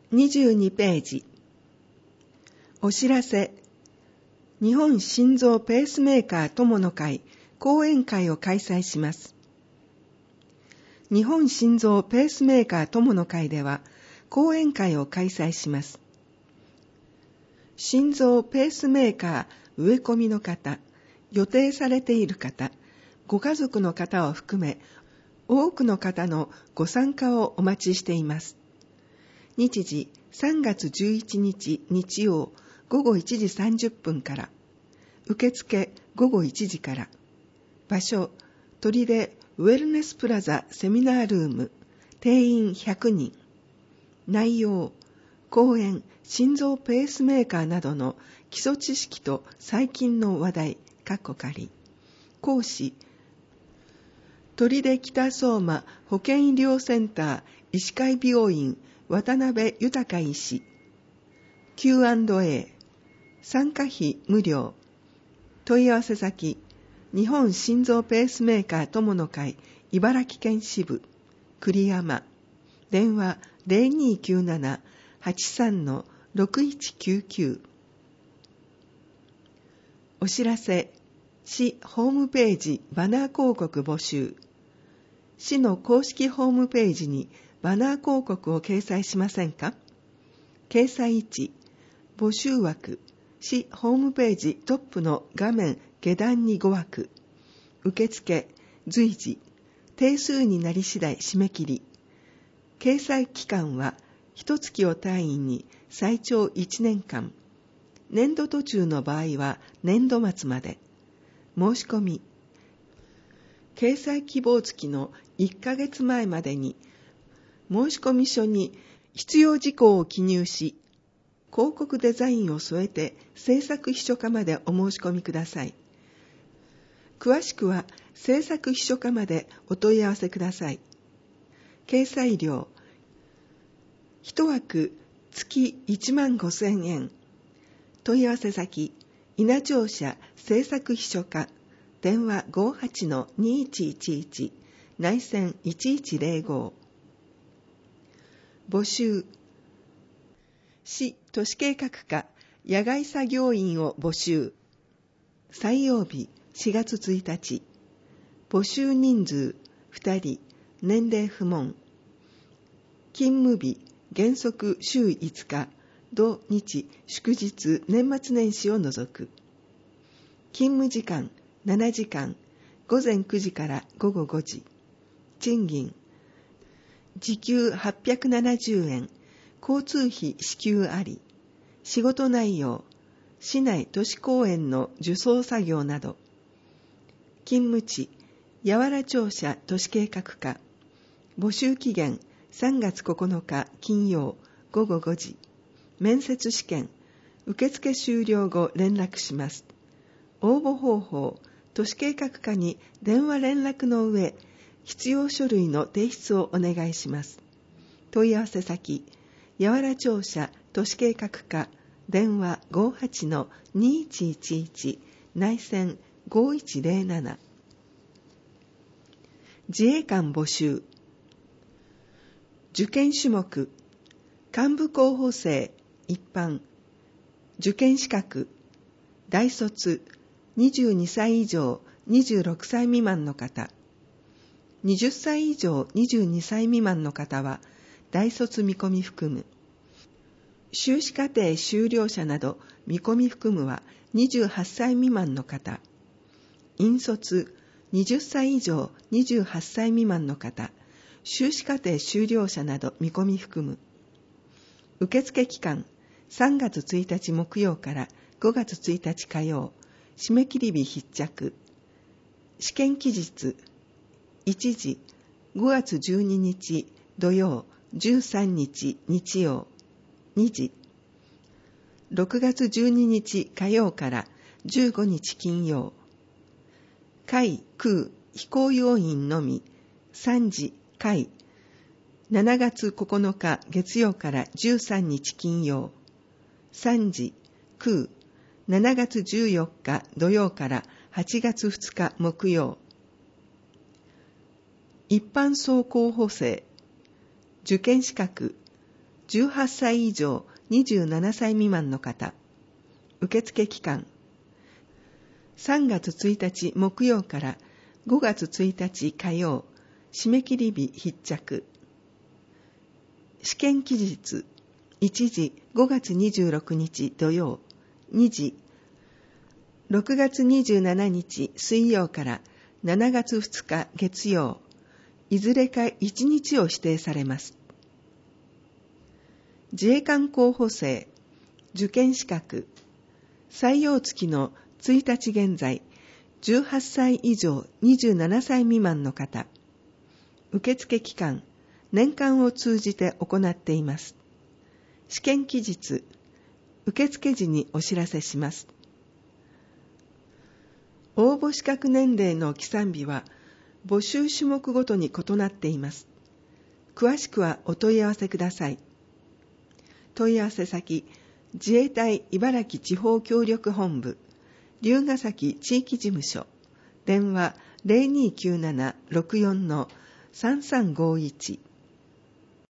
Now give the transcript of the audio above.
22ページ。お知らせ。日本心臓ペースメーカー友の会講演会を開催します。日本心臓ペースメーカー友の会では講演会を開催します。心臓ペースメーカー植え込みの方、予定されている方、ご家族の方を含め多くの方のご参加をお待ちしています。日時3月11日日曜午後1時30分から、受付午後1時から、場所取手ウェルネスプラザセミナールーム、定員100人。内容、講演、心臓ペースメーカーなどの基礎知識と最近の話題、仮。講師、取手北相馬保健医療センター医師会病院渡辺豊医師。Q&A。参加費無料。問い合わせ先、日本心臓ペースメーカー友の会茨城県支部栗山。電話 0297-83-6199。お知らせ。市ホームページバナー広告募集。市の公式ホームページにバナー広告を掲載しませんか？掲載位置、募集枠、市ホームページトップの画面下段に5枠。受付、随時、定数になり次第締め切り。掲載期間は1月を単位に最長1年間。年度途中の場合は年度末まで。申し込み。掲載希望月の1ヶ月前までに申込書に必要事項を記入し、広告デザインを添えて制作秘書課までお申し込みください。詳しくは制作秘書課までお問い合わせください。掲載料、1枠月15,000円。問い合わせ先、稲庁舎制作秘書課、電話 58-2111 内線1105。募集。市都市計画課野外作業員を募集。採用日4月1日。募集人数2人。年齢不問。勤務日原則週5日。土日祝日年末年始を除く。勤務時間7時間。午前9時から午後5時。賃金。時給870円。交通費支給あり。仕事内容。市内都市公園の受送作業など。勤務地。八原庁舎都市計画課。募集期限3月9日金曜午後5時。面接試験。受付終了後連絡します。応募方法。都市計画課に電話連絡の上、必要書類の提出をお願いします。問い合わせ先、八原庁舎都市計画課、電話 58-2111 内線5107。自衛官募集。受験種目、幹部候補生、一般、受験資格、大卒、22歳以上26歳未満の方、20歳以上22歳未満の方は大卒見込み含む。修士課程修了者など見込み含むは28歳未満の方、引率20歳以上28歳未満の方、修士課程修了者など見込み含む。受付期間3月1日木曜から5月1日火曜、締め切り日必着。試験期日1時、5月12日土曜、13日日曜。2時、6月12日火曜から15日金曜。海空飛行要員のみ3時海、7月9日月曜から13日金曜。3時空、7月14日土曜から8月2日木曜。一般総候補生、受験資格、 18歳以上27歳未満の方。受付期間3月1日木曜から5月1日火曜、締め切り日必着。試験期日1時5月26日土曜、2時6月27日水曜から7月2日月曜、いずれか1日を指定されます。自衛官候補生、受験資格、採用月の1日現在、18歳以上27歳未満の方。受付期間、年間を通じて行っています。試験期日、受付時にお知らせします。応募資格年齢の起算日は、募集種目ごとに異なっています。詳しくはお問い合わせください。問い合わせ先、自衛隊茨城地方協力本部、龍ケ崎地域事務所、電話 0297-64-3351